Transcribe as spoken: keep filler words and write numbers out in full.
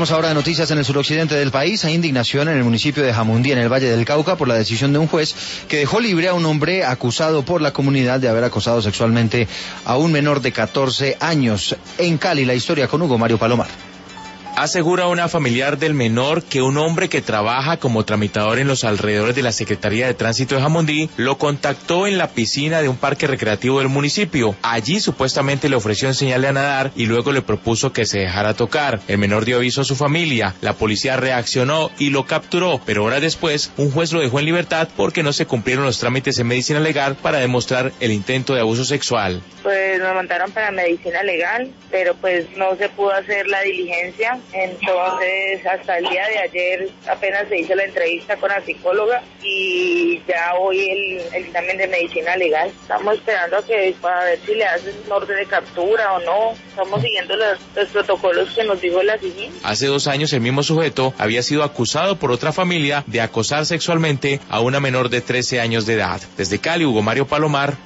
Cambiamos ahora de noticias en el suroccidente del país. Hay indignación en el municipio de Jamundí, en el Valle del Cauca, por la decisión de un juez que dejó libre a un hombre acusado por la comunidad de haber acosado sexualmente a un menor de catorce años. En Cali, la historia con Hugo Mario Palomar. Asegura una familiar del menor que un hombre que trabaja como tramitador en los alrededores de la Secretaría de Tránsito de Jamundí lo contactó en la piscina de un parque recreativo del municipio. Allí supuestamente le ofreció enseñarle a nadar y luego le propuso que se dejara tocar. El menor dio aviso a su familia, la policía reaccionó y lo capturó, pero horas después un juez lo dejó en libertad porque no se cumplieron los trámites en medicina legal para demostrar el intento de abuso sexual. Pues me mandaron para medicina legal, pero pues no se pudo hacer la diligencia. Entonces, hasta el día de ayer apenas se hizo la entrevista con la psicóloga y ya hoy el, el examen de medicina legal. Estamos esperando a que para ver si le hacen un orden de captura o no. Estamos siguiendo los, los protocolos que nos dijo la C I G I N. Hace dos años el mismo sujeto había sido acusado por otra familia de acosar sexualmente a una menor de trece años de edad. Desde Cali, Hugo Mario Palomar,